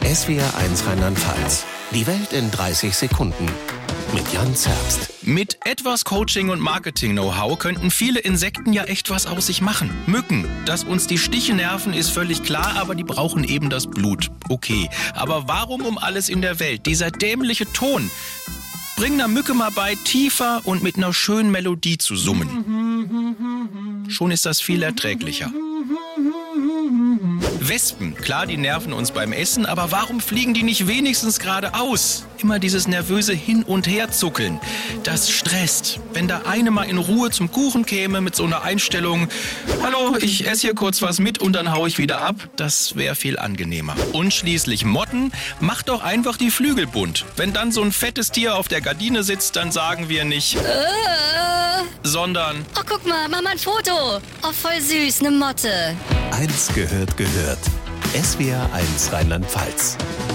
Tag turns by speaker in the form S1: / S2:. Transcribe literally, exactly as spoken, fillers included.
S1: S W R eins Rheinland-Pfalz. Die Welt in dreißig Sekunden. Mit Jan Zerbst.
S2: Mit etwas Coaching und Marketing-Know-how könnten viele Insekten ja echt was aus sich machen. Mücken. Dass uns die Stiche nerven, ist völlig klar, aber die brauchen eben das Blut. Okay, aber warum um alles in der Welt dieser dämliche Ton? Bring einer Mücke mal bei, tiefer und mit einer schönen Melodie zu summen. Schon ist das viel erträglicher. Wespen, klar, die nerven uns beim Essen, aber warum fliegen die nicht wenigstens geradeaus? Immer dieses nervöse Hin- und Herzuckeln. Das stresst. Wenn da eine mal in Ruhe zum Kuchen käme mit so einer Einstellung, hallo, ich esse hier kurz was mit und dann hau ich wieder ab, das wäre viel angenehmer. Und schließlich Motten, macht doch einfach die Flügel bunt. Wenn dann so ein fettes Tier auf der Gardine sitzt, dann sagen wir nicht,
S3: Äh.
S2: sondern,
S3: Oh, guck mal, mach mal ein Foto. Oh, voll süß, eine Motte.
S1: Eins gehört gehört. S W R eins Rheinland-Pfalz.